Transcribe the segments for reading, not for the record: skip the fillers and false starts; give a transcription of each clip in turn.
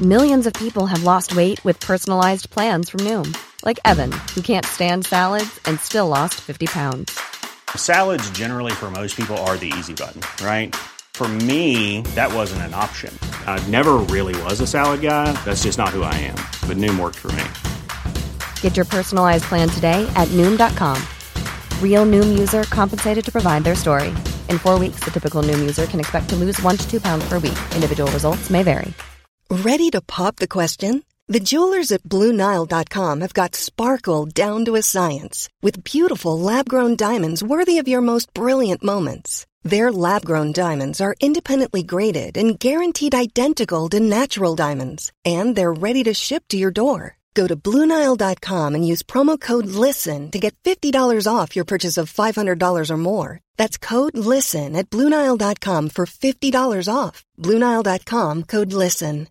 Millions of people have lost weight with personalized plans from Noom. Like Evan, who can't stand salads and still lost 50 pounds. Salads generally for most people are the easy button, right? For me, that wasn't an option. I never really was a salad guy. That's just not who I am. But Noom worked for me. Get your personalized plan today at Noom.com. Real Noom user compensated to provide their story. In 4 weeks, the typical Noom user can expect to lose 1 to 2 pounds per week. Individual results may vary. Ready to pop the question? The jewelers at BlueNile.com have got sparkle down to a science with beautiful lab-grown diamonds worthy of your most brilliant moments. Their lab-grown diamonds are independently graded and guaranteed identical to natural diamonds, and they're ready to ship to your door. Go to BlueNile.com and use promo code LISTEN to get $50 off your purchase of $500 or more. That's code LISTEN at BlueNile.com for $50 off. BlueNile.com, code LISTEN.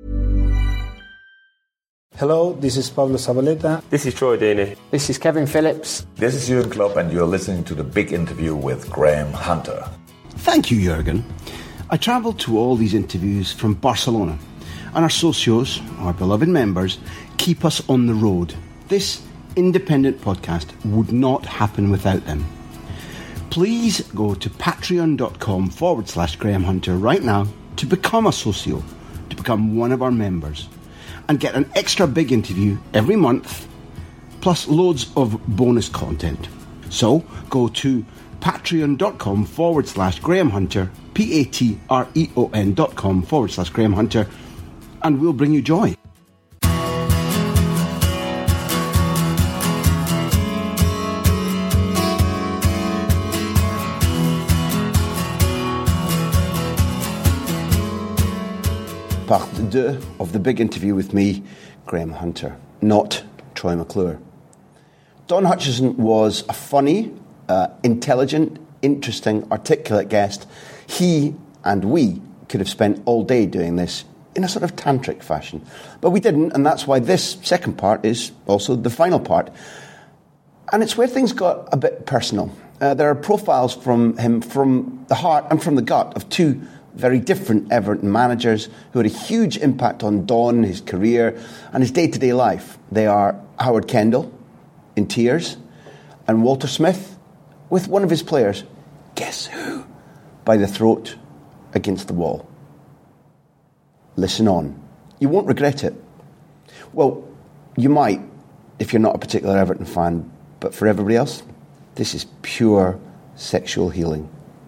Hello, this is Pablo Zabaleta. This is Troy Deeney. This is Kevin Phillips. This is Jurgen Klopp, and you're listening to The Big Interview with Graham Hunter. Thank you, Jurgen. I travelled to all these interviews from Barcelona, and our socios, our beloved members, keep us on the road. This independent podcast would not happen without them. Please go to patreon.com/Graham Hunter right now to become a socio, to become one of our members, and get an extra big interview every month, plus loads of bonus content. So go to patreon.com/Graham Hunter, patreon.com/Graham Hunter, and we'll bring you joy. Part 2 of the big interview with me, Graham Hunter, not Troy McClure. Don Hutchison was a funny, intelligent, interesting, articulate guest. He and we could have spent all day doing this in a sort of tantric fashion. But we didn't, and that's why this second part is also the final part. And it's where things got a bit personal. There are profiles from him from the heart and from the gut of two very different Everton managers who had a huge impact on Don, his career, and his day-to-day life. They are Howard Kendall, in tears, and Walter Smith, with one of his players, guess who, by the throat against the wall. Listen on. You won't regret it. Well, you might if you're not a particular Everton fan, but for everybody else, this is pure sexual healing.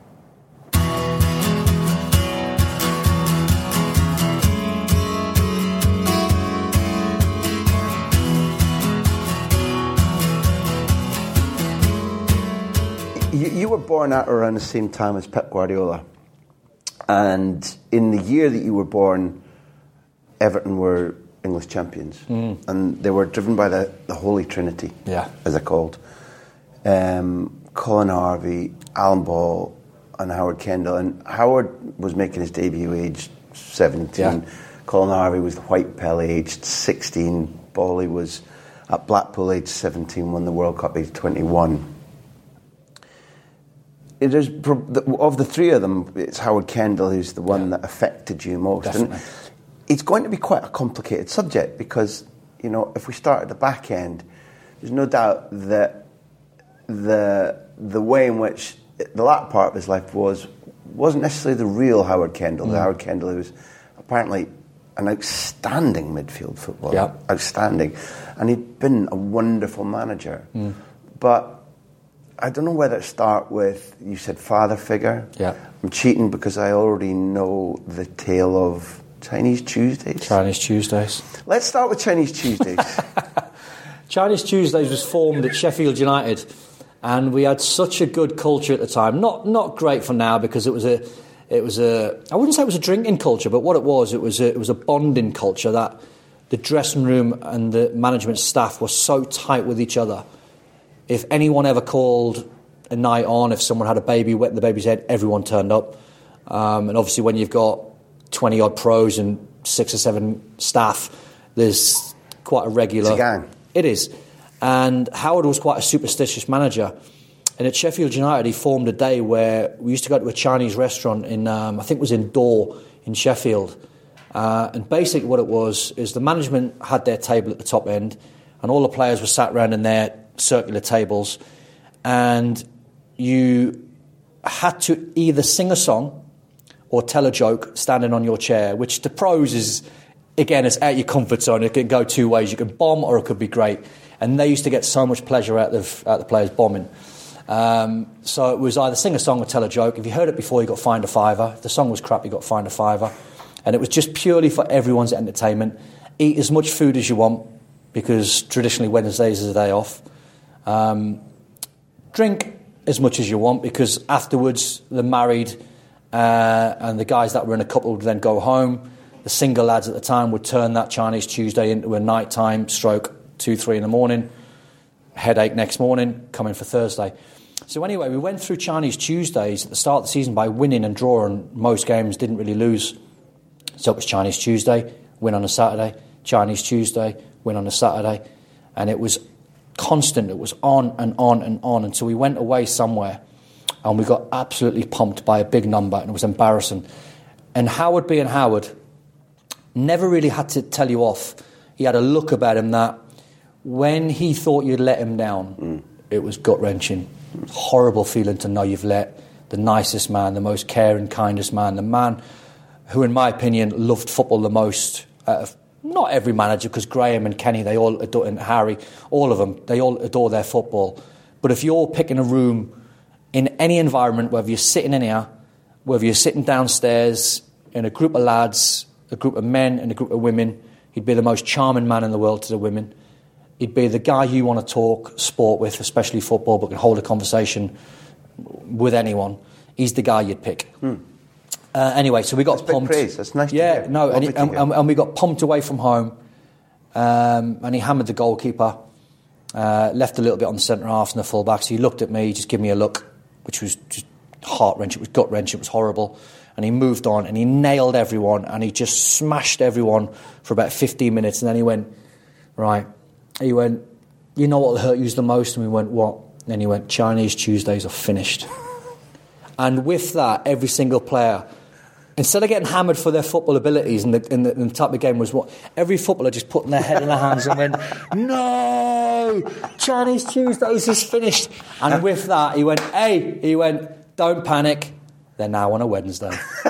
You were born at around the same time as Pep Guardiola. And in the year that you were born, Everton were English champions. And they were driven by the Holy Trinity, as they're called. Colin Harvey, Alan Ball, and Howard Kendall. And Howard was making his debut aged 17. Yeah. Colin Harvey was the White Pele aged 16. Bally was at Blackpool aged 17, won the World Cup aged 21. Of the three of them, it's Howard Kendall who's the one that affected you most. Definitely. And it's going to be quite a complicated subject because, you know, if we start at the back end, there's no doubt that the way in which the latter part of his life wasn't necessarily the real Howard Kendall. The Howard Kendall who was apparently an outstanding midfield footballer. Outstanding. And he'd been a wonderful manager. But I don't know whether to start with, you said father figure. Yeah. I'm cheating because I already know the tale of Chinese Tuesdays. Chinese Tuesdays. Let's start with Chinese Tuesdays. Chinese Tuesdays was formed at Sheffield United, and we had such a good culture at the time. Not great for now because it was a I wouldn't say it was a drinking culture, but what it was a bonding culture that the dressing room and the management staff were so tight with each other. If anyone ever called a night on, if someone had a baby wet in the baby's head, everyone turned up. And obviously when you've got 20-odd pros and 6 or 7 staff, there's quite a regular... It's a gang. It is. And Howard was quite a superstitious manager. And at Sheffield United, he formed a day where we used to go to a Chinese restaurant in, I think it was in Dore in Sheffield. And basically what it was is the management had their table at the top end, and all the players were sat around in their circular tables, and you had to either sing a song or tell a joke standing on your chair, which to pros is, again, it's out your comfort zone. It can go two ways. You can bomb or it could be great. And they used to get so much pleasure out of the players bombing. So it was either sing a song or tell a joke. If you heard it before, you got fined a £5. If the song was crap, you got fined a £5. And it was just purely for everyone's entertainment. Eat as much food as you want, because traditionally Wednesdays is a day off. Drink as much as you want, because afterwards the married and the guys that were in a couple would then go home. The single lads at the time would turn that Chinese Tuesday into a nighttime stroke, 2-3 in the morning, headache next morning, coming for Thursday. So anyway, we went through Chinese Tuesdays at the start of the season by winning and drawing most games, didn't really lose. So it was Chinese Tuesday, win on a Saturday, Chinese Tuesday, win on a Saturday, and it was constant. It was on and on and on until we went away somewhere and we got absolutely pumped by a big number, and it was embarrassing. And Howard being Howard never really had to tell you off. He had a look about him that when he thought you'd let him down, it was gut-wrenching. Horrible feeling to know you've let the nicest man, the most caring, kindest man, the man who, in my opinion, loved football the most out of not every manager, because Graham and Kenny, they all adore, and Harry, all of them, they all adore their football. But if you're picking a room in any environment, whether you're sitting in here, whether you're sitting downstairs in a group of lads, a group of men and a group of women, he'd be the most charming man in the world to the women. He'd be the guy you want to talk sport with, especially football, but can hold a conversation with anyone. He's the guy you'd pick. Anyway, so we got That's pumped. Big praise. That's nice. Yeah, to hear. no, and we got pumped away from home. And he hammered the goalkeeper, left a little bit on the centre half and the full back. So he looked at me, just gave me a look, which was just heart-wrenching. It was gut-wrenching. It was horrible. And he moved on and he nailed everyone and he just smashed everyone for about 15 minutes. And then he went, right. He went, you know what will hurt you the most? And we went, what? And then he went, Chinese Tuesdays are finished. And with that, every single player, instead of getting hammered for their football abilities, and the type of game was what, every footballer just putting their head in their hands and went, no, Chinese Tuesdays is finished. And with that, he went, don't panic, they're now on a Wednesday.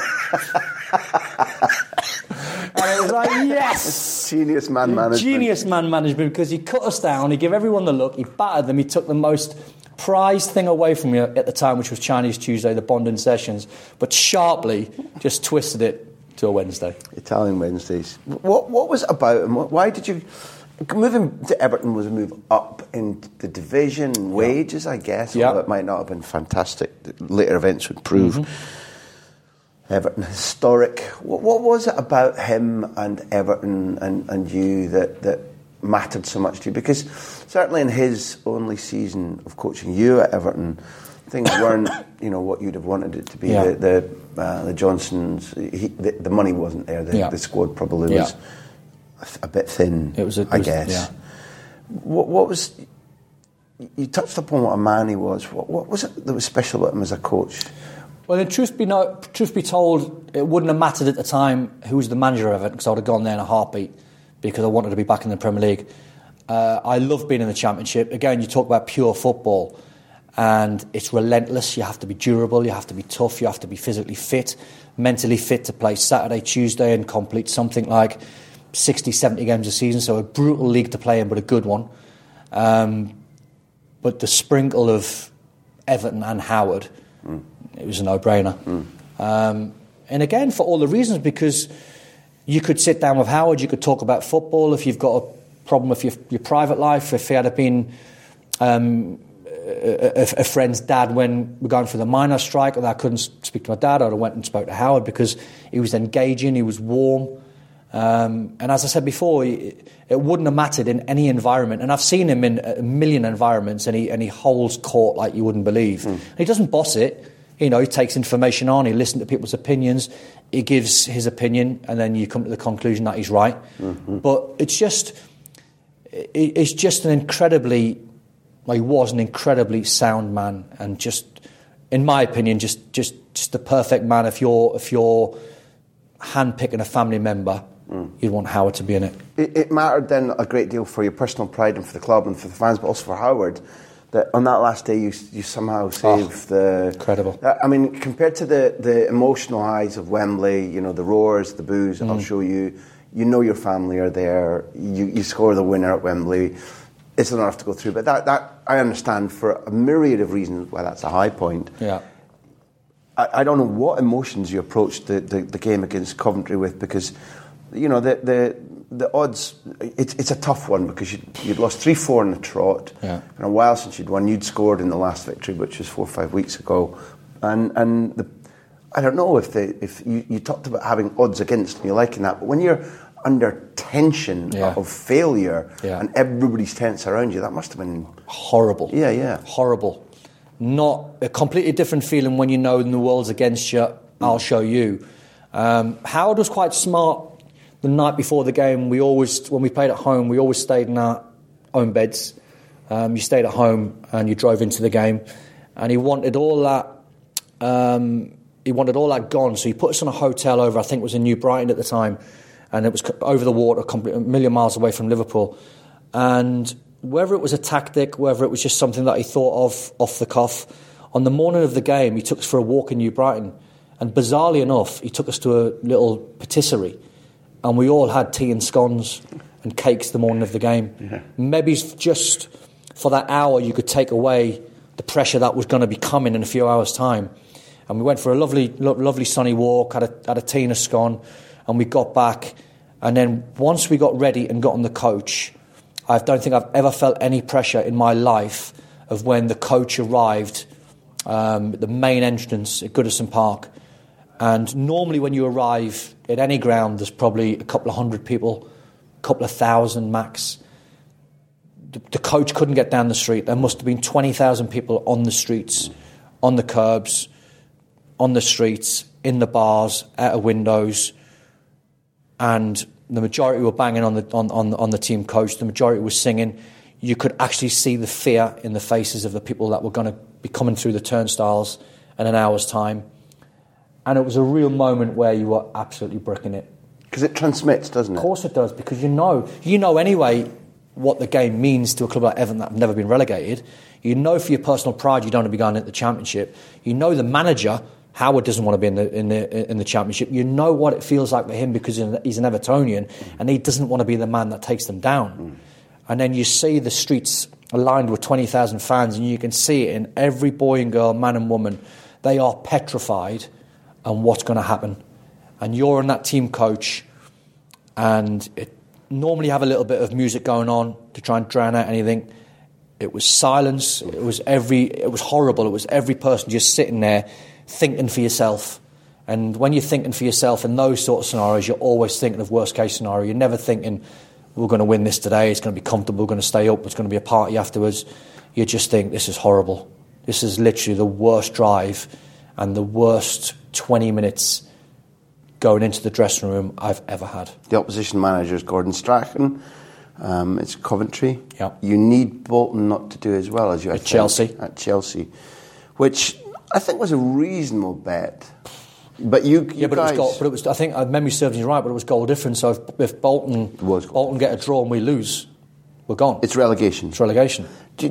And it was like, yes! Genius man management. Genius man management, because he cut us down, he gave everyone the look, he battered them, he took the most prized thing away from you at the time, which was Chinese Tuesday, the bonding sessions, but sharply just twisted it to a Wednesday. Italian Wednesdays. What was it about, and why did you... Moving to Everton was a move up in the division and wages, I guess, although it might not have been fantastic. Later events would prove Everton historic. What was it about him and Everton and you that mattered so much to you? Because certainly in his only season of coaching you at Everton, things weren't, what you'd have wanted it to be. The Johnsons, the money wasn't there. The squad probably was a bit thin. I guess. What was? You touched upon what a man he was. What was it that was special about him as a coach? Well, truth be told, it wouldn't have mattered at the time who was the manager of it, because I would have gone there in a heartbeat, because I wanted to be back in the Premier League. I love being in the Championship. Again, you talk about pure football, and it's relentless. You have to be durable, you have to be tough, you have to be physically fit, mentally fit to play Saturday, Tuesday and complete something like 60, 70 games a season, so a brutal league to play in, but a good one. But the sprinkle of Everton and Howard, it was a no-brainer. And again, for all the reasons, because you could sit down with Howard, you could talk about football. If you've got a problem with your private life, if he had been a friend's dad when we're going through the miners' strike, and I couldn't speak to my dad, I'd have went and spoke to Howard, because he was engaging, he was warm. And as I said before, it wouldn't have mattered in any environment. And I've seen him in a million environments, and he holds court like you wouldn't believe. And he doesn't boss it. He takes information on, he listens to people's opinions, he gives his opinion, and then you come to the conclusion that he's right. But it's just an incredibly, he was an incredibly sound man, and just, in my opinion, just the perfect man if you're handpicking a family member, you'd want Howard to be in it. It mattered then a great deal for your personal pride and for the club and for the fans, but also for Howard, that on that last day you somehow saved the... Incredible. I mean, compared to the emotional highs of Wembley, you know, the roars, the boos, I'll show you, you know your family are there, you score the winner at Wembley, it's enough to go through. But that I understand for a myriad of reasons why that's a high point. Yeah. I don't know what emotions you approached the game against Coventry with, because, you know, the odds, it's a tough one because you'd lost 3-4 in the trot, and a while since you'd won. You'd scored in the last victory, which was 4 or 5 weeks ago, and I don't know if you talked about having odds against me liking that, but when you're under tension of failure and everybody's tense around you, that must have been horrible. Yeah, horrible. Not a completely different feeling when you know the world's against you. I'll show you. Howard was quite smart. The night before the game, when we played at home, we always stayed in our own beds. You stayed at home and you drove into the game, and he wanted all that. He wanted all that gone, so he put us in a hotel over, I think it was in New Brighton at the time, and it was over the water, a million miles away from Liverpool. And whether it was a tactic, whether it was just something that he thought of off the cuff, on the morning of the game, he took us for a walk in New Brighton, and bizarrely enough, he took us to a little patisserie. And we all had tea and scones and cakes the morning of the game. Yeah. Maybe just for that hour you could take away the pressure that was going to be coming in a few hours' time. And we went for a lovely sunny walk, had a tea and a scone, and we got back. And then once we got ready and got on the coach, I don't think I've ever felt any pressure in my life of when the coach arrived at the main entrance at Goodison Park. And normally when you arrive at any ground, there's probably a couple of hundred people, a couple of thousand max. The coach couldn't get down the street. There must have been 20,000 people on the streets, on the curbs, on the streets, in the bars, out of windows. And the majority were banging on the team coach. The majority was singing. You could actually see the fear in the faces of the people that were going to be coming through the turnstiles in an hour's time. And it was a real moment where you were absolutely bricking it. Because it transmits, doesn't it? Of course it does, because you know anyway what the game means to a club like Everton that have never been relegated. You know for your personal pride you don't want to be going into the Championship. You know the manager, Howard, doesn't want to be in the Championship. You know what it feels like for him because he's an Evertonian and he doesn't want to be the man that takes them down. And then you see the streets aligned with 20,000 fans and you can see it in every boy and girl, man and woman. They are petrified and what's going to happen. And you're in that team coach, and it normally have a little bit of music going on to try and drown out anything. It was silence. It was horrible. It was every person just sitting there thinking for yourself. And when you're thinking for yourself in those sort of scenarios, you're always thinking of worst case scenario. You're never thinking, we're going to win this today, it's going to be comfortable, we're going to stay up, there's going to be a party afterwards. You just think, this is horrible. This is literally the worst drive and the worst 20 minutes going into the dressing room I've ever had. The opposition manager is Gordon Strachan. It's Coventry. Yep. You need Bolton not to do as well as you at Chelsea. At Chelsea, which I think was a reasonable bet. But you guys... It was I think memory serves me right, but it was goal difference. So if Bolton get a draw and we lose, we're gone. It's relegation. It's relegation.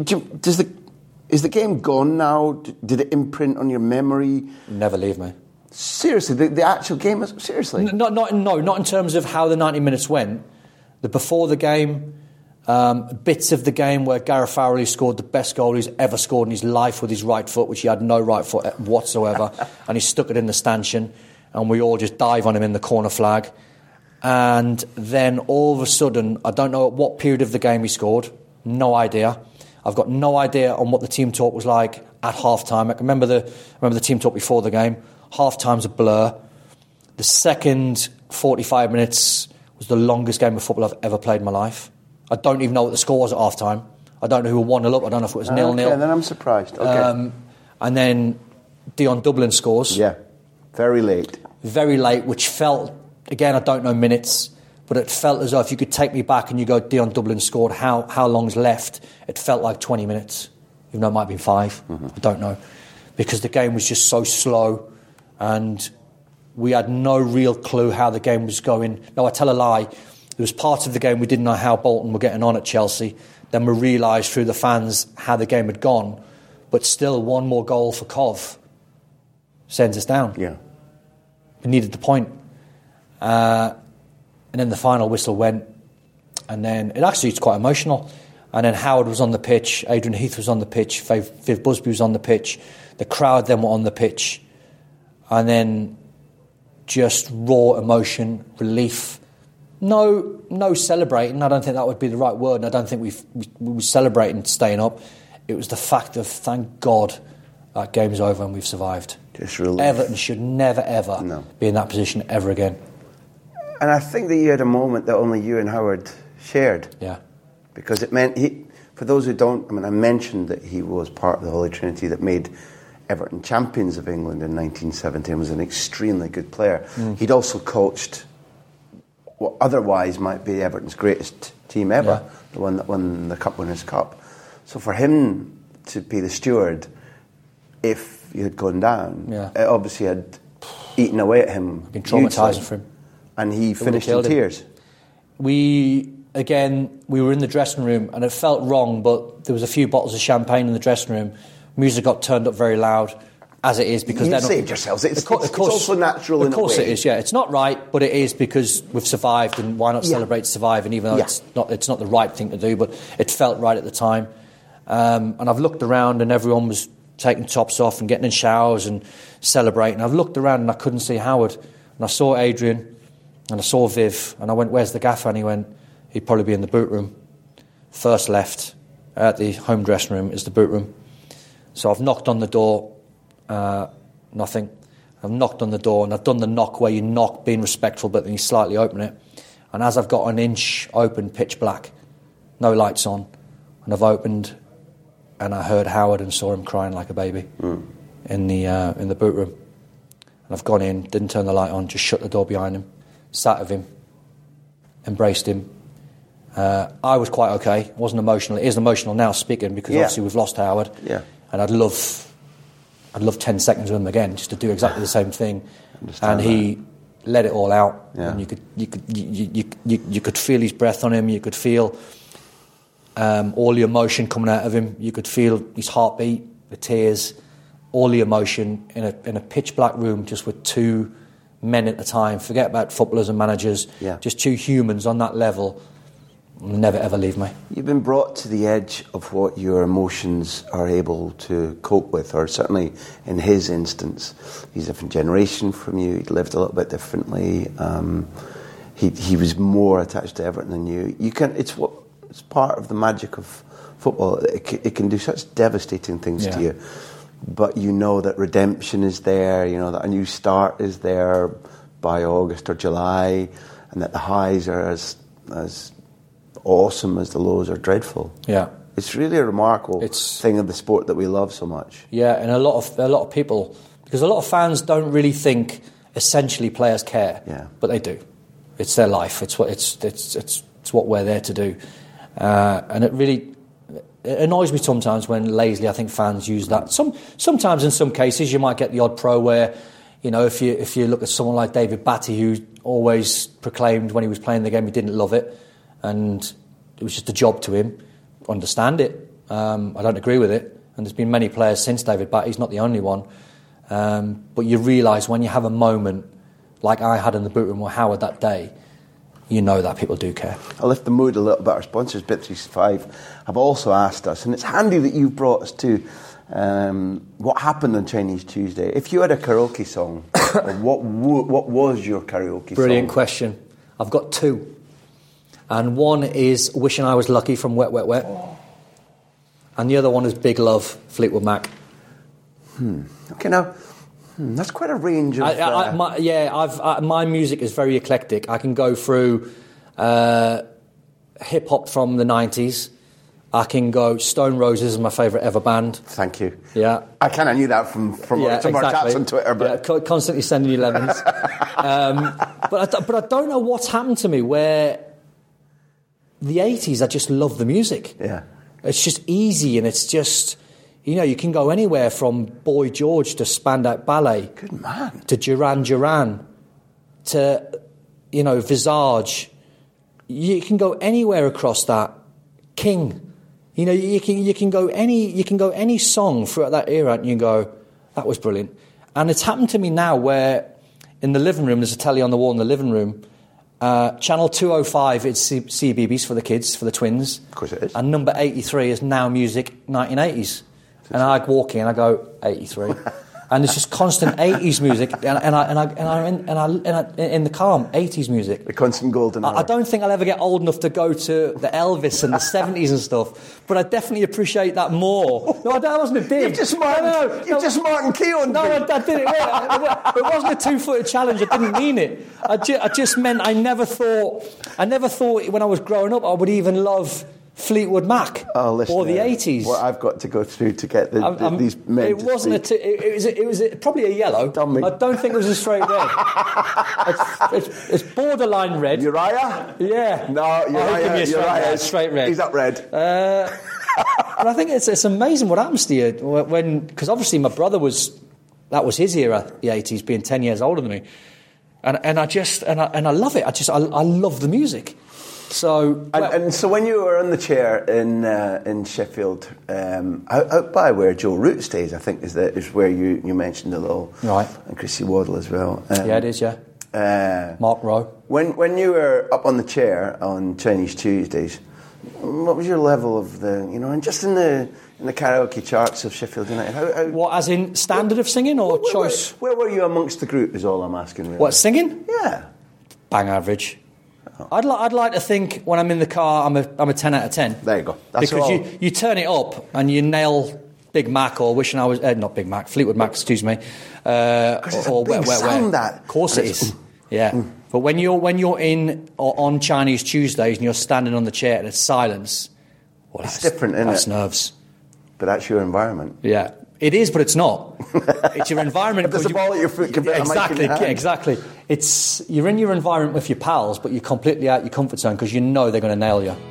Is the game gone now? Did it imprint on your memory? Never leave me. Seriously, the actual game is seriously. Not in terms of how the 90 minutes went. Before the game, bits of the game where Gareth Fowlerly scored the best goal he's ever scored in his life with his right foot, which he had no right foot whatsoever, and he stuck it in the stanchion, and we all just dive on him in the corner flag. And then all of a sudden, I don't know at what period of the game he scored. No idea. I've got no idea on what the team talk was like at half-time. I can remember the team talk before the game. Half-time's a blur. The second 45 minutes was the longest game of football I've ever played in my life. I don't even know what the score was at half-time. I don't know who were 1-0 up. I don't know if it was 0-0. Okay, then I'm surprised. Okay. And then Dion Dublin scores. Yeah, very late. Very late, which felt, again, I don't know minutes, but it felt as though if you could take me back and you go, Dion Dublin scored, how long's left? It felt like 20 minutes, even though it might have been 5. I don't know. Because the game was just so slow. And we had no real clue how the game was going. No, I tell a lie. There was parts of the game we didn't know how Bolton were getting on at Chelsea. Then we realised through the fans how the game had gone. But still, one more goal for Cov sends us down. Yeah. We needed the point. And then the final whistle went. And then it's quite emotional. And then Howard was on the pitch, Adrian Heath was on the pitch, Viv Busby was on the pitch. The crowd then were on the pitch. And then just raw emotion, relief. No celebrating. I don't think that would be the right word. And I don't think we were celebrating staying up. It was the fact of, thank God, that game's over and we've survived. Just relief. Everton should never, ever be in that position ever again. And I think that you had a moment that only you and Howard shared. Yeah. Because it meant, for those who don't, I mentioned that he was part of the Holy Trinity that made Everton champions of England in 1970 and was an extremely good player. He'd also coached what otherwise might be Everton's greatest team ever, the one that won the Cup Winners' Cup. So for him to be the steward, if you had gone down, it obviously had eaten away at him. Been traumatising for him. And he finished in tears. We were in the dressing room and it felt wrong, but there was a few bottles of champagne in the dressing room. Music got turned up very loud, as it is, because you saved yourselves. It's also natural in a way. Of course it is, yeah. It's not right, but it is because we've survived, and why not celebrate to survive? And even though it's not the right thing to do, but it felt right at the time. And I've looked around and everyone was taking tops off and getting in showers and celebrating. I've looked around and I couldn't see Howard. And I saw Adrian and I saw Viv and I went, "Where's the gaffer?" And he went, "He'd probably be in the boot room." First left at the home dressing room is the boot room. So I've knocked on the door, nothing. I've knocked on the door and I've done the knock where you knock being respectful but then you slightly open it. And as I've got an inch open, pitch black, no lights on, and I've opened and I heard Howard and saw him crying like a baby in the boot room. And I've gone in, didn't turn the light on, just shut the door behind him, sat with him, embraced him. I was quite okay. It wasn't emotional. It is emotional now speaking because obviously we've lost Howard. Yeah. And I'd love 10 seconds with him again, just to do exactly the same thing. And he let it all out. Yeah. And you could feel his breath on him. You could feel all the emotion coming out of him. You could feel his heartbeat, the tears, all the emotion in a pitch black room, just with two men at a time. Forget about footballers and managers. Yeah. Just two humans on that level. Will never ever leave me. You've been brought to the edge of what your emotions are able to cope with, or certainly in his instance, he's a different generation from you. He lived a little bit differently. He was more attached to Everton than you. It's part of the magic of football. It can do such devastating things to you, but you know that redemption is there. You know that a new start is there by August or July, and that the highs are as awesome as the lows are dreadful. Yeah, it's really a remarkable thing of the sport that we love so much. Yeah, and a lot of people, because a lot of fans don't really think essentially players care. Yeah, but they do. It's their life. It's what we're there to do, and it annoys me sometimes when lazily I think fans use that. Sometimes in some cases you might get the odd pro where, you know, if you look at someone like David Batty, who always proclaimed when he was playing the game he didn't love it. And it was just a job to him. Understand it. I don't agree with it. And there's been many players since David Batty. He's not the only one. But you realise when you have a moment like I had in the boot room with Howard that day, you know that people do care. I'll lift the mood a little bit. Our sponsors, Bet365, have also asked us, and it's handy that you've brought us to what happened on Chinese Tuesday. If you had a karaoke song, what was your karaoke song? Brilliant question. I've got two. And one is Wishing I Was Lucky from Wet, Wet, Wet. Oh. And the other one is Big Love, Fleetwood Mac. Okay, now, that's quite a range of... my music is very eclectic. I can go through hip-hop from the 90s. I can go... Stone Roses is my favourite ever band. Thank you. Yeah. I kind of knew that from some of our chats on Twitter. But... Yeah, constantly sending you lemons. But I don't know what's happened to me where... The 80s, I just love the music. Yeah. It's just easy and it's just You know, you can go anywhere from Boy George to Spandau Ballet. Good man. To Duran Duran. To, you know, Visage. You can go anywhere across that. King. You know, you can go any song throughout that era and you can go, that was brilliant. And it's happened to me now where in the living room, there's a telly on the wall in the living room. Channel 205 is CBeebies for the kids, for the twins. Of course it is. And number 83 is Now Music 1980s. And I walk in and I go, 83. And it's just constant 80s music, and I'm in the car, 80s music. The constant golden hour. I don't think I'll ever get old enough to go to the Elvis and the 70s and stuff, but I definitely appreciate that more. No, that wasn't a dig. You've just Martin Keown. No, I did it. It wasn't a 2-footed challenge. I didn't mean it. I just meant I never thought when I was growing up I would even love Fleetwood Mac or the 80s. What I've got to go through to get these men. It wasn't it was probably a yellow. Dummy. I don't think it was a straight red. it's borderline red. Uriah? Yeah. No, Uriah is straight red. He's up red. But I think it's amazing what happens to you because obviously my brother that was his era, the 80s, being 10 years older than me, and I love it. I love the music. So so when you were on the chair in Sheffield, out by where Joe Root stays, I think is where you mentioned a little, right, and Chrissy Waddle as well. Yeah, it is. Yeah, Mark Rowe. When you were up on the chair on Chinese Tuesdays, what was your level of and just in the karaoke charts of Sheffield United? What, as in standard of singing or choice? Where were you amongst the group? Is all I'm asking. Really. What, singing? Yeah, bang average. I'd like to think when I'm in the car I'm a 10 out of 10. There you go. That's because all. you turn it up and you nail Big Mac or Wishing I Was not Big Mac, Fleetwood Mac, excuse me. It's a big sound, that. Of course it is. Yeah. But when you're in or on Chinese Tuesdays and you're standing on the chair and it's silence, it's different, isn't it? That's nerves. But that's your environment. Yeah. It is, but it's not. It's your environment. There's a ball at your foot. Exactly. You're in your environment with your pals, but you're completely out your comfort zone because you know they're going to nail you.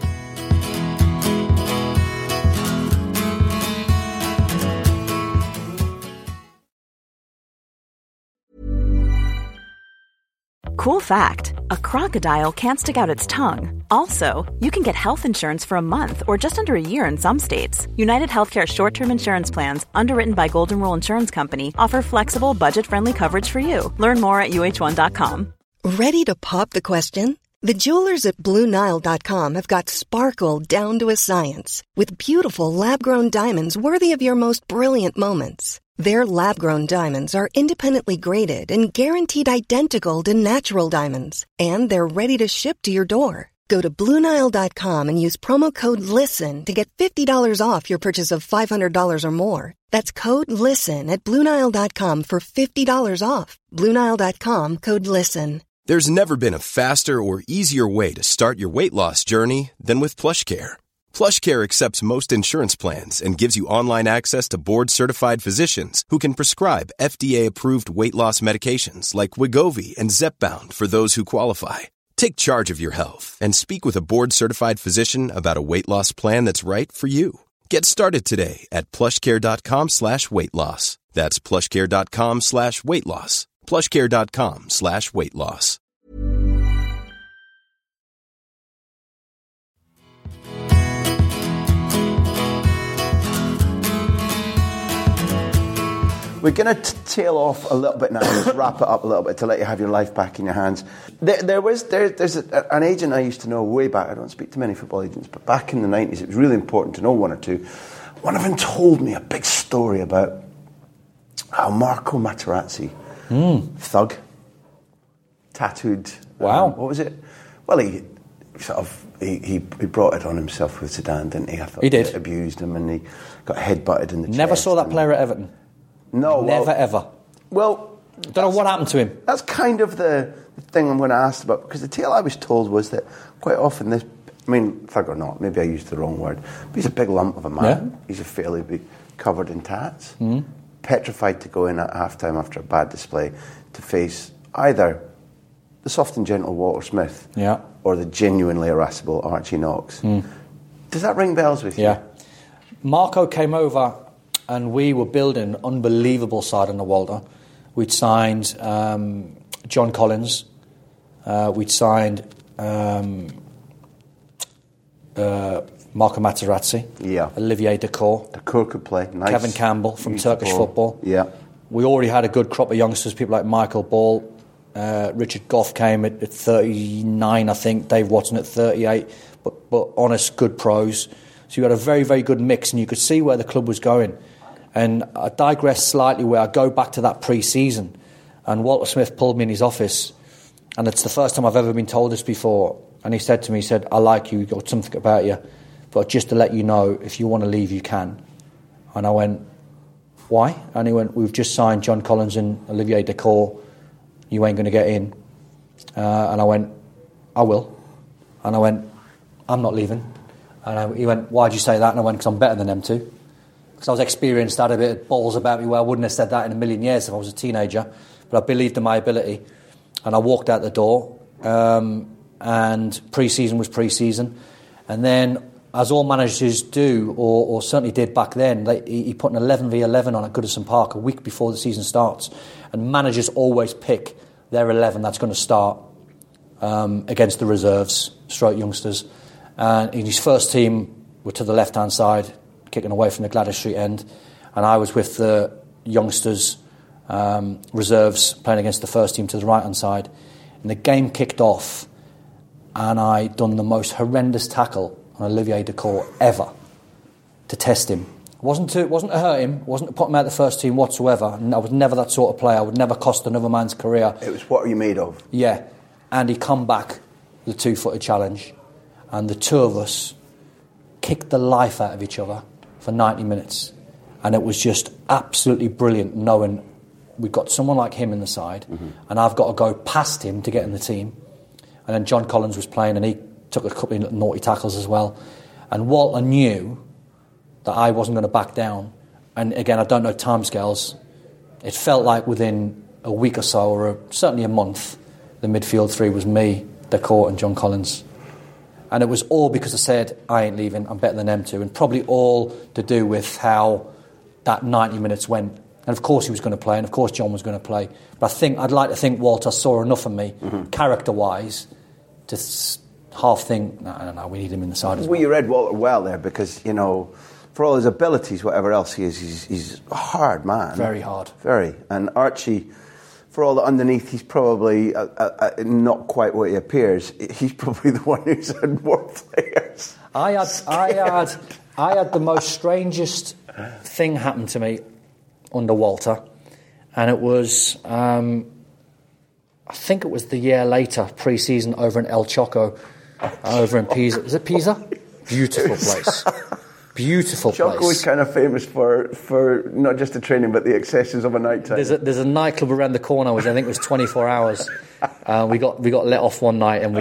Cool fact, a crocodile can't stick out its tongue. Also, you can get health insurance for a month or just under a year in some states. United Healthcare short-term insurance plans, underwritten by Golden Rule Insurance Company, offer flexible, budget-friendly coverage for you. Learn more at uh1.com. Ready to pop the question? The jewelers at BlueNile.com have got sparkle down to a science with beautiful lab-grown diamonds worthy of your most brilliant moments. Their lab-grown diamonds are independently graded and guaranteed identical to natural diamonds, and they're ready to ship to your door. Go to BlueNile.com and use promo code LISTEN to get $50 off your purchase of $500 or more. That's code LISTEN at BlueNile.com for $50 off. BlueNile.com, code LISTEN. There's never been a faster or easier way to start your weight loss journey than with PlushCare. PlushCare accepts most insurance plans and gives you online access to board-certified physicians who can prescribe FDA-approved weight loss medications like Wegovy and Zepbound for those who qualify. Take charge of your health and speak with a board-certified physician about a weight loss plan that's right for you. Get started today at plushcare.com/weight loss. That's plushcare.com/weight loss. plushcare.com/weight loss. We're going to tail off a little bit now, just wrap it up a little bit to let you have your life back in your hands. There's an agent I used to know way back. I don't speak to many football agents, but back in the 90s it was really important to know one or two. One of them told me a big story about how Marco Materazzi, thug, tattooed. Wow. What was it? Well, he brought it on himself with Zidane, didn't he? I thought he did. He abused him and he got headbutted in the chest. Never saw that player at Everton. No. Never, ever. Well, don't know what happened to him. That's kind of the thing I'm going to ask about, because the tale I was told was that quite often thug or not, maybe I used the wrong word, but he's a big lump of a man. Yeah. He's a fairly big, covered in tats, petrified to go in at half-time after a bad display to face either the soft and gentle Walter Smith or the genuinely irascible Archie Knox. Does that ring bells with you? Yeah. Marco came over and we were building an unbelievable side on the Walter. We'd signed John Collins. We'd signed Marco Materazzi. Yeah. Olivier Dacour. Dacour could play. Nice. Kevin Campbell from Turkish football. Yeah. We already had a good crop of youngsters, people like Michael Ball. Richard Goff came at 39, I think. Dave Watson at 38. But honest, good pros. So you had a very, very good mix, and you could see where the club was going. And I digress slightly where I go back to that pre-season. And Walter Smith pulled me in his office, and it's the first time I've ever been told this before. And he said to me, I like you, you've got something about you, but just to let you know, if you want to leave, you can. And I went, why? And he went, we've just signed John Collins and Olivier Dacour. You ain't going to get in. And I went, I will. And I went, I'm not leaving. And he went, why'd you say that? And I went, because I'm better than them two. Because I was experienced, I had a bit of balls about me where I wouldn't have said that in a million years if I was a teenager. But I believed in my ability. And I walked out the door. And pre-season was pre-season. And then, as all managers do, or certainly did back then, he put an 11v11 on at Goodison Park a week before the season starts. And managers always pick their 11 that's going to start against the reserves, stroke youngsters. And in his first team were to the left-hand side, kicking away from the Gladys Street end. And I was with the youngsters, reserves, playing against the first team to the right-hand side. And the game kicked off, and I done the most horrendous tackle on Olivier Dacour ever to test him. It wasn't to hurt him, wasn't to put him out of the first team whatsoever. And I was never that sort of player. I would never cost another man's career. It was what are you made of? Yeah. And he come back the two-footed challenge, and the two of us kicked the life out of each other for 90 minutes. And it was just absolutely brilliant knowing we've got someone like him in the side, and I've got to go past him to get in the team. And then John Collins was playing, and he took a couple of naughty tackles as well. And Walter knew that I wasn't going to back down. And again, I don't know timescales. It felt like within a week or so, or certainly a month, the midfield three was me, Dacour and John Collins. And it was all because I said, I ain't leaving, I'm better than them two. And probably all to do with how that 90 minutes went. And of course he was going to play, and of course John was going to play. But I'd like to think Walter saw enough of me, character-wise, to half think, no, we need him in the side as well. Well, you read Walter well there, because, you know, for all his abilities, whatever else he is, he's a hard man. Very hard. Very. And Archie, for all that underneath, he's probably not quite what he appears. He's probably the one who's had more players. I had the most strangest thing happen to me under Walter, and it was I think it was the year later, pre-season, over in El Choco, over in Pisa. Is it Pisa? Beautiful place. Beautiful place. Choco is kind of famous for not just the training but the excesses of a night time. There's a nightclub around the corner which I think was 24 hours. We got let off one night, and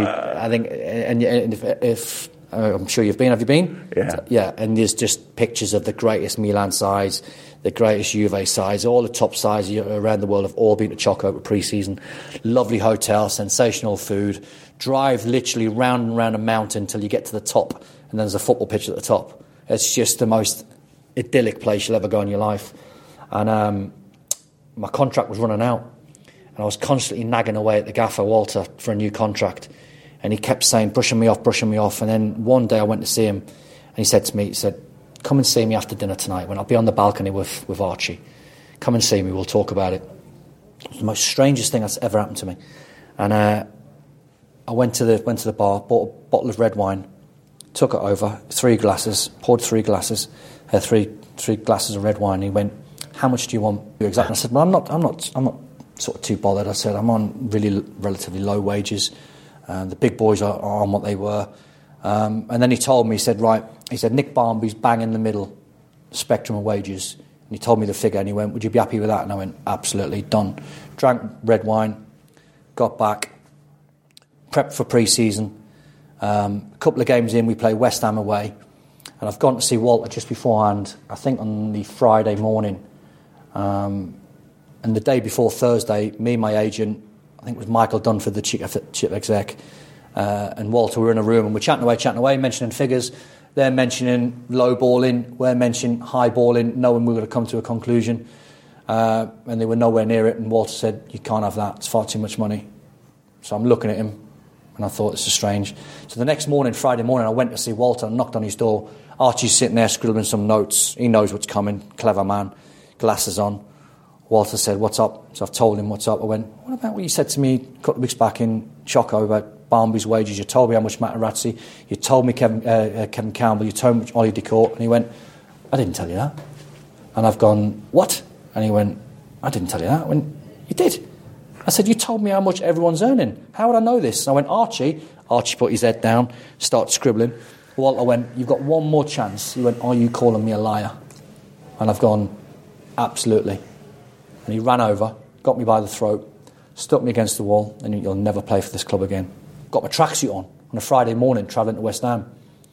if I'm sure you've been. Have you been? Yeah. Yeah, and there's just pictures of the greatest Milan sides, the greatest Juve sides, all the top sides around the world have all been to Choco pre-season. Lovely hotel, sensational food. Drive literally round and round a mountain till you get to the top, and then there's a football pitch at the top. It's just the most idyllic place you'll ever go in your life. And my contract was running out, and I was constantly nagging away at the gaffer, Walter, for a new contract. And he kept saying, brushing me off. And then one day I went to see him, and he said to me, come and see me after dinner tonight when I'll be on the balcony with Archie. Come and see me, we'll talk about it. It was the most strangest thing that's ever happened to me. And I went to the bar, bought a bottle of red wine, took it over, 3 glasses, poured 3 glasses, had three glasses of red wine. And he went, how much do you want? Exactly. I said, well, I'm not sort of too bothered. I said, I'm on relatively low wages. The big boys are on what they were. And then he told me, he said, Nick Barmby's bang in the middle spectrum of wages. And he told me the figure, and he went, would you be happy with that? And I went, absolutely, done. Drank red wine, got back, prepped for pre-season. A couple of games in, we play West Ham away. And I've gone to see Walter just beforehand, I think on the Friday morning. And the day before Thursday, me and my agent, I think it was Michael Dunford, the chief exec, and Walter were in a room, and we're chatting away, mentioning figures. They're mentioning low balling, we're mentioning high balling, knowing we're going to come to a conclusion. And they were nowhere near it, and Walter said, you can't have that, it's far too much money. So I'm looking at him, and I thought, this is strange. So the next morning, Friday morning, I went to see Walter and knocked on his door. Archie's sitting there scribbling some notes. He knows what's coming, clever man, glasses on. Walter said, what's up? So I've told him what's up. I went, what about what you said to me a couple of weeks back in Choco about Barmby's wages? You told me how much Materazzi, you told me Kevin Campbell, you told me Ollie Decourt. And he went, I didn't tell you that. And I've gone, what? And he went, I didn't tell you that. I went, you did. I said, you told me how much everyone's earning. How would I know this? And I went, Archie put his head down, started scribbling. Walter went, you've got one more chance. He went, are you calling me a liar? And I've gone, absolutely. And he ran over, got me by the throat, stuck me against the wall, and you'll never play for this club again. Got my tracksuit on a Friday morning, travelling to West Ham.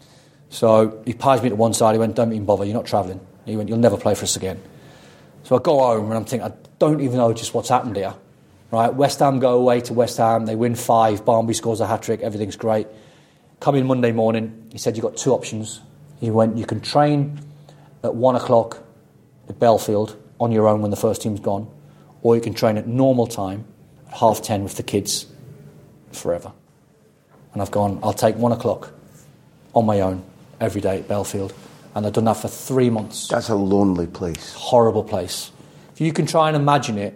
So he pies me to one side. He went, don't even bother, you're not travelling. He went, you'll never play for us again. So I go home and I'm thinking, I don't even know just what's happened here. Right, West Ham go away to West Ham. They win 5. Barmby scores a hat-trick. Everything's great. Come in Monday morning. He said, you've got 2 options. He went, you can train at 1 o'clock at Belfield on your own when the first team's gone, or you can train at normal time at 10:30 with the kids forever. And I've gone, I'll take 1 o'clock on my own every day at Belfield. And I've done that for 3 months. That's a lonely place. Horrible place. If you can try and imagine it,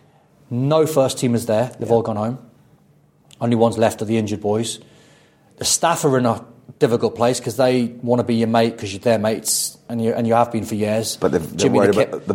no first teamers there. They've all gone home. Only ones left are the injured boys. The staff are in a difficult place because they want to be your mate because you're their mates, and you have been for years. But Jimmy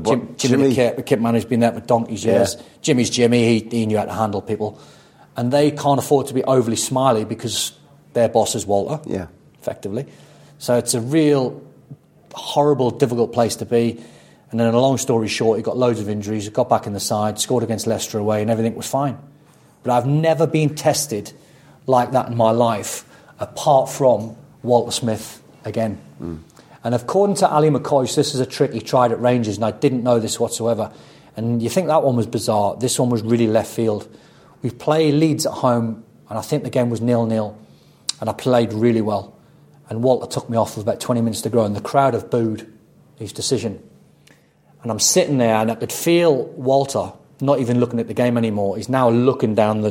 the kit man, who's been there for donkey's years. Jimmy's Jimmy. He knew how to handle people. And they can't afford to be overly smiley because their boss is Walter, effectively. So it's a real horrible, difficult place to be. And then, a long story short, he got loads of injuries, got back in the side, scored against Leicester away, and everything was fine. But I've never been tested like that in my life, apart from Walter Smith again. And according to Ali McCoy, this is a trick he tried at Rangers, and I didn't know this whatsoever. And you think that one was bizarre. This one was really left field. We play Leeds at home, and I think the game was 0-0, and I played really well. And Walter took me off with about 20 minutes to go, and the crowd have booed his decision. And I'm sitting there, and I could feel Walter not even looking at the game anymore. He's now looking down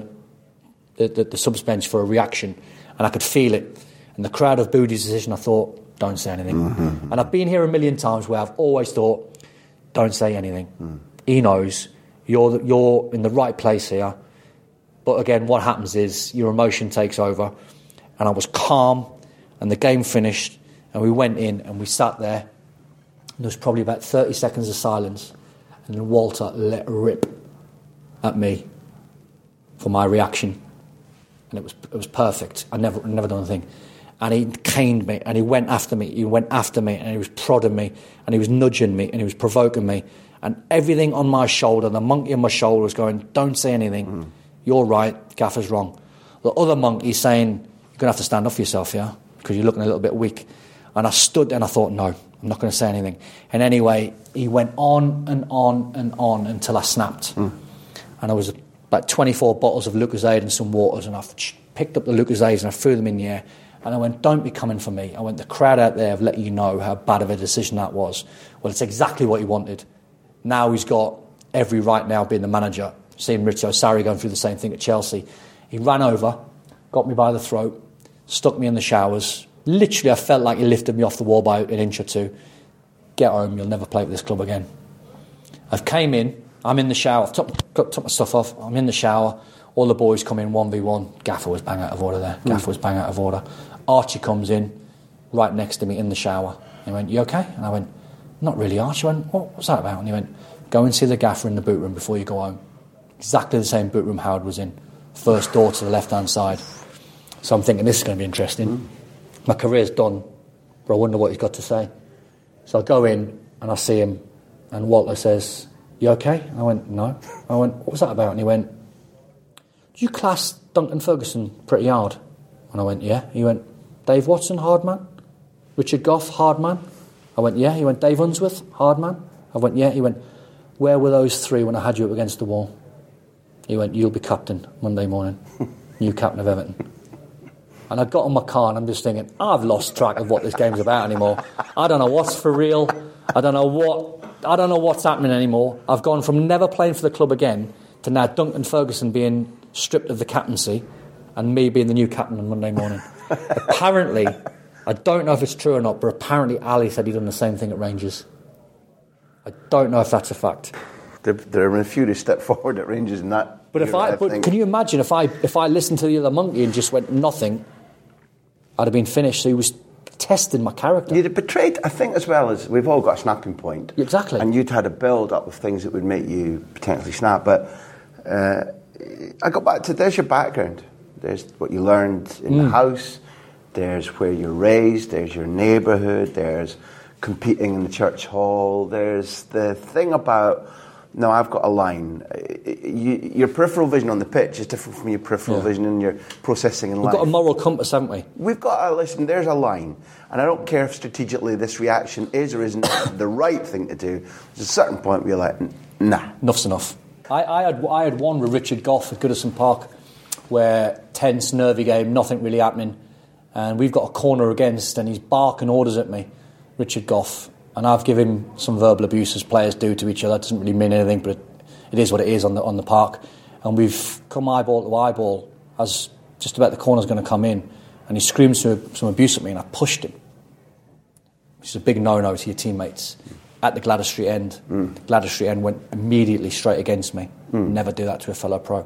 the subs bench for a reaction, and I could feel it. And the crowd have booed his decision. I thought, don't say anything. And I've been here a million times where I've always thought, don't say anything. He knows you're in the right place here. But again, what happens is your emotion takes over. And I was calm, and the game finished, and we went in, and we sat there. There was probably about 30 seconds of silence, and then Walter let rip at me for my reaction, and it was perfect. I never done a thing, and he caned me, and he went after me, and he was prodding me, and he was nudging me, and he was provoking me, and everything on my shoulder, the monkey on my shoulder was going, "Don't say anything. You're right. Gaffer's wrong." The other monkey's saying, "You're going to have to stand up for yourself, yeah, because you're looking a little bit weak." And I stood there and I thought, no, I'm not going to say anything. And anyway, he went on and on and on until I snapped. And there was about 24 bottles of Lucozade and some waters, and I picked up the Lucozades and I threw them in the air. And I went, don't be coming for me. I went, the crowd out there have let you know how bad of a decision that was. Well, it's exactly what he wanted. Now he's got every right now being the manager, seeing Maurizio Sarri going through the same thing at Chelsea. He ran over, got me by the throat, stuck me in the showers. Literally, I felt like he lifted me off the wall by an inch or two. Get home, you'll never play for this club again. I've came in, I'm in the shower, I've took my stuff off, I'm in the shower, all the boys come in 1v1. Gaffer was bang out of order there. Archie comes in, right next to me in the shower. He went, you okay? And I went, not really, Archie. I went, what's that about? And he went, go and see the gaffer in the boot room before you go home. Exactly the same boot room Howard was in. First door to the left-hand side. So I'm thinking, this is going to be interesting. My career's done, but I wonder what he's got to say. So I go in and I see him, and Walter says, you okay? And I went, no. I went, what was that about? And he went, do you class Duncan Ferguson pretty hard? And I went, yeah. He went, Dave Watson, hard man? Richard Gough, hard man? I went, yeah. He went, Dave Unsworth, hard man? I went, yeah. He went, where were those three when I had you up against the wall? He went, you'll be captain Monday morning. New captain of Everton. And I got in my car and I'm just thinking, I've lost track of what this game's about anymore. I don't know what's for real. I don't know what's happening anymore. I've gone from never playing for the club again to now Duncan Ferguson being stripped of the captaincy and me being the new captain on Monday morning. Apparently, I don't know if it's true or not, but apparently Ali said he'd done the same thing at Rangers. I don't know if that's a fact. There have been a few to step forward at Rangers in that. But can you imagine if I listened to the other monkey and just went nothing, I'd have been finished. So he was testing my character. You'd have betrayed, I think, as well as we've all got a snapping point. Exactly. And you'd had a build up of things that would make you potentially snap. But I got back to, there's your background. There's what you learned in the house. There's where you're raised. There's your neighbourhood. There's competing in the church hall. There's the thing about, no, I've got a line. Your peripheral vision on the pitch is different from your peripheral vision in your processing in life. We've got a moral compass, haven't we? We've got listen, there's a line. And I don't care if strategically this reaction is or isn't the right thing to do. There's a certain point where you're like, nah. Enough's enough. I had one with Richard Gough at Goodison Park where tense, nervy game, nothing really happening. And we've got a corner against and he's barking orders at me, Richard Gough. And I've given him some verbal abuse as players do to each other. It doesn't really mean anything, but it is what it is on the park. And we've come eyeball to eyeball as just about the corner's going to come in. And he screams some abuse at me and I pushed him. Which is a big no-no to your teammates. At the Gladys Street end. The Gladys Street end went immediately straight against me. Never do that to a fellow pro.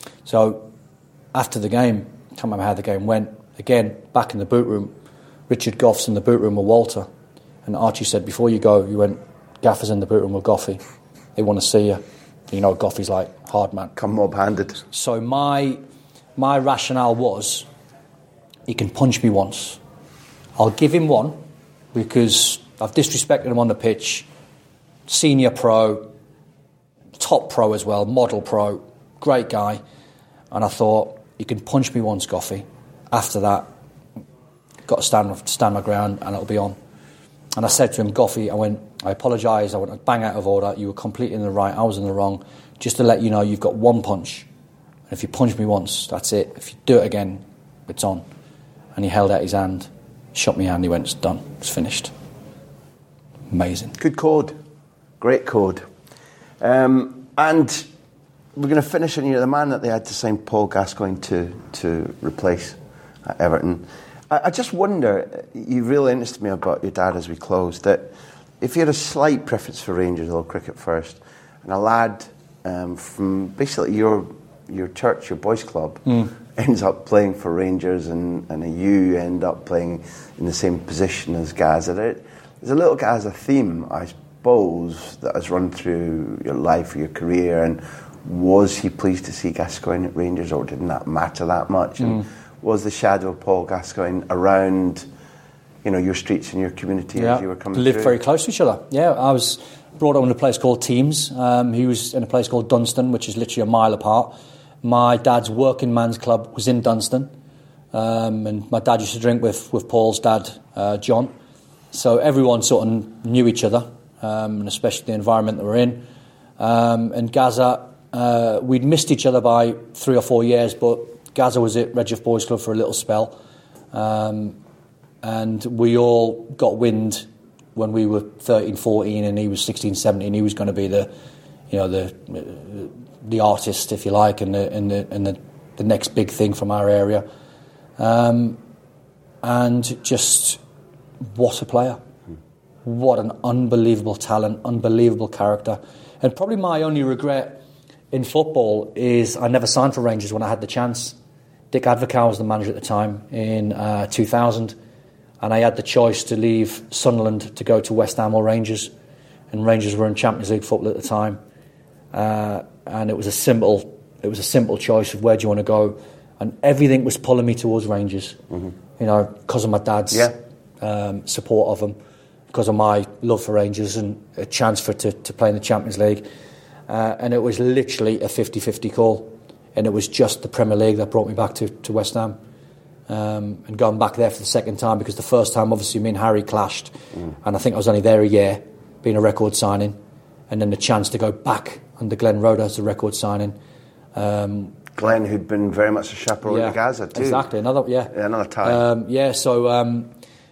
So after the game, I can't remember how the game went. Again, back in the boot room, Richard Gough's in the boot room with Walter. And Archie said, before you go, you went, Gaffer's in the boot room with Goffey. They want to see you. You know what Goffey's like, hard man. Come mob-handed. So my rationale was, he can punch me once. I'll give him one, because I've disrespected him on the pitch. Senior pro, top pro as well, model pro, great guy. And I thought, he can punch me once, Goffey. After that, got to stand my ground and it'll be on. And I said to him, Goffey, I apologise, I went bang out of order, you were completely in the right, I was in the wrong. Just to let you know, you've got one punch. And if you punch me once, that's it. If you do it again, it's on. And he held out his hand, shot me hand, he went, it's done, it's finished. Amazing. Good code. Great code. And we're going to finish on the man that they had to sign Paul Gascoigne to replace at Everton. I just wonder, you really interested me about your dad as we close, that if you had a slight preference for Rangers, a little cricket first, and a lad from basically your church, your boys' club, ends up playing for Rangers and you end up playing in the same position as Gazza, there's a little Gazza theme, I suppose, that has run through your life, your career, and was he pleased to see Gascoigne at Rangers, or didn't that matter that much? And was the shadow of Paul Gascoigne around, your streets and your community as you were coming through? Lived very close to each other. Yeah, I was brought up in a place called Thames. He was in a place called Dunstan, which is literally a mile apart. My dad's working man's club was in Dunstan, and my dad used to drink with Paul's dad, John. So everyone sort of knew each other, and especially the environment that we're in. And Gazza, we'd missed each other by 3 or 4 years, but Gazza was at Redcliffe Boys Club for a little spell, and we all got wind when we were 13, 14, and he was 16, 17. He was going to be the artist, if you like, and the next big thing from our area. And just what a player! What an unbelievable talent, unbelievable character, and probably my only regret in football is I never signed for Rangers when I had the chance. Dick Advocaat was the manager at the time in 2000, and I had the choice to leave Sunderland to go to West Ham or Rangers, and Rangers were in Champions League football at the time, and it was a simple choice of where do you want to go, and everything was pulling me towards Rangers, because of my dad's support of them, because of my love for Rangers and a chance to play in the Champions League. And it was literally a 50-50 call. And it was just the Premier League that brought me back to West Ham. And going back there for the second time, because the first time, obviously, me and Harry clashed. And I think I was only there a year, being a record signing. And then the chance to go back under Glenn Roeder as a record signing. Glenn Glenn, who'd been very much a chaperone to Gaza too. Exactly, another tie. So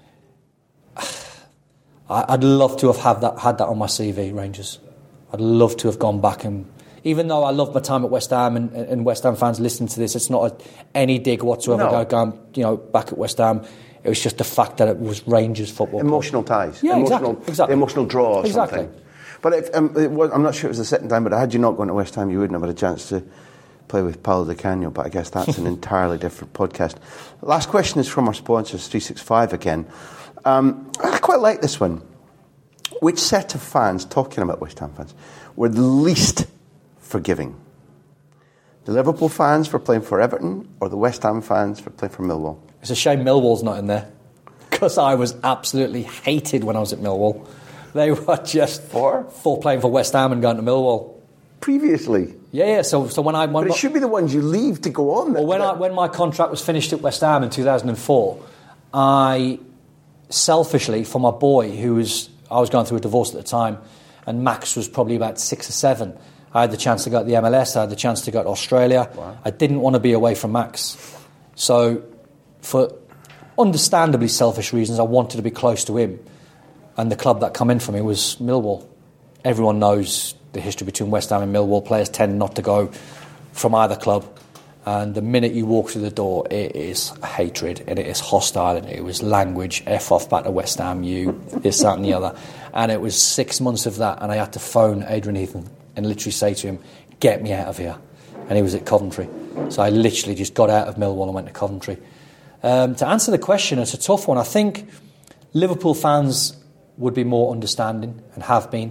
I'd love to have had that on my CV, Rangers. I'd love to have gone back, and even though I loved my time at West Ham, and West Ham fans listening to this, it's not any dig whatsoever. Going, back at West Ham. It was just the fact that it was Rangers football. Emotional ties. Yeah, exactly. The emotional draw or something. But I'm not sure it was the second time, but had you not gone to West Ham, you wouldn't have had a chance to play with Paulo Di Canio, but I guess that's an entirely different podcast. Last question is from our sponsors, 365 again. I quite like this one. Which set of fans, talking about West Ham fans, were the least forgiving? The Liverpool fans for playing for Everton, or the West Ham fans for playing for Millwall? It's a shame Millwall's not in there, because I was absolutely hated when I was at Millwall. They were just for playing for West Ham and going to Millwall. Previously? Yeah. So when but it should be the ones you leave to go on. Well, when my contract was finished at West Ham in 2004, I selfishly, for my boy, I was going through a divorce at the time, and Max was probably about 6 or 7. I had the chance to go to the MLS. I had the chance to go to Australia. Wow. I didn't want to be away from Max. So, for understandably selfish reasons, I wanted to be close to him. And the club that come in for me was Millwall. Everyone knows the history between West Ham and Millwall. Players tend not to go from either club. And the minute you walk through the door, it is hatred and it is hostile and it was language, F off back to West Ham, you, this, that and the other. And it was 6 months of that, and I had to phone Adrian Heaton and literally say to him, get me out of here. And he was at Coventry. So I literally just got out of Millwall and went to Coventry. To answer the question, it's a tough one. I think Liverpool fans would be more understanding and have been.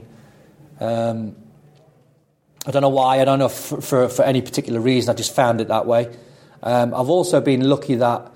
I don't know why. I don't know for any particular reason. I just found it that way. I've also been lucky that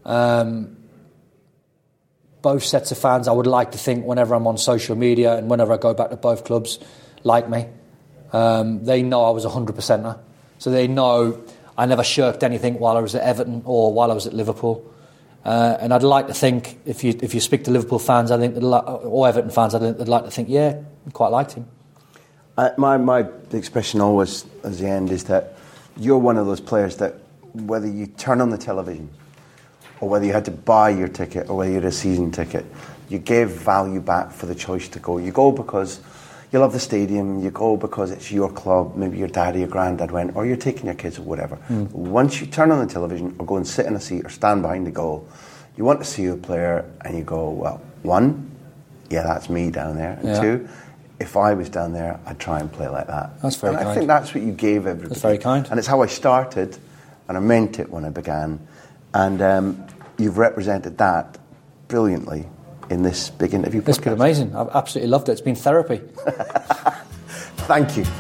both sets of fans, I would like to think, whenever I'm on social media and whenever I go back to both clubs, like me. They know I was 100%er. So they know I never shirked anything while I was at Everton or while I was at Liverpool. And I'd like to think, if you speak to Liverpool fans, I think, or Everton fans, I think they'd like to think, yeah, I quite liked him. My expression always at the end is that you're one of those players that whether you turn on the television or whether you had to buy your ticket or whether you had a season ticket, you gave value back for the choice to go. You go because you love the stadium, you go because it's your club, maybe your dad or your granddad went, or you're taking your kids or whatever. Once you turn on the television or go and sit in a seat or stand behind the goal, you want to see a player and you go, well, one, yeah, that's me down there, and two, if I was down there, I'd try and play like that. That's very kind. I think that's what you gave everybody. That's very kind. And it's how I started, and I meant it when I began. And you've represented that brilliantly in this big interview podcast. It's been amazing. I've absolutely loved it. It's been therapy. Thank you.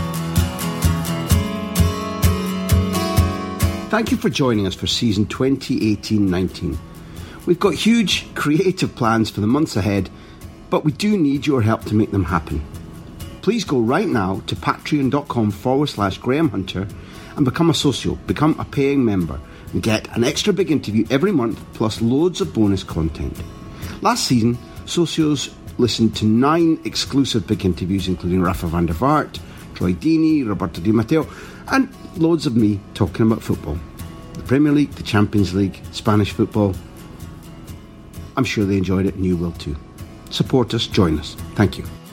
Thank you for joining us for season 2018-19. We've got huge creative plans for the months ahead, but we do need your help to make them happen. Please go right now to patreon.com/Graham Hunter and become a socio, become a paying member, and get an extra big interview every month, plus loads of bonus content. Last season, socios listened to 9 exclusive big interviews, including Rafa van der Vaart, Troy Deeney, Roberto Di Matteo, and loads of me talking about football. The Premier League, the Champions League, Spanish football. I'm sure they enjoyed it and you will too. Support us, join us. Thank you.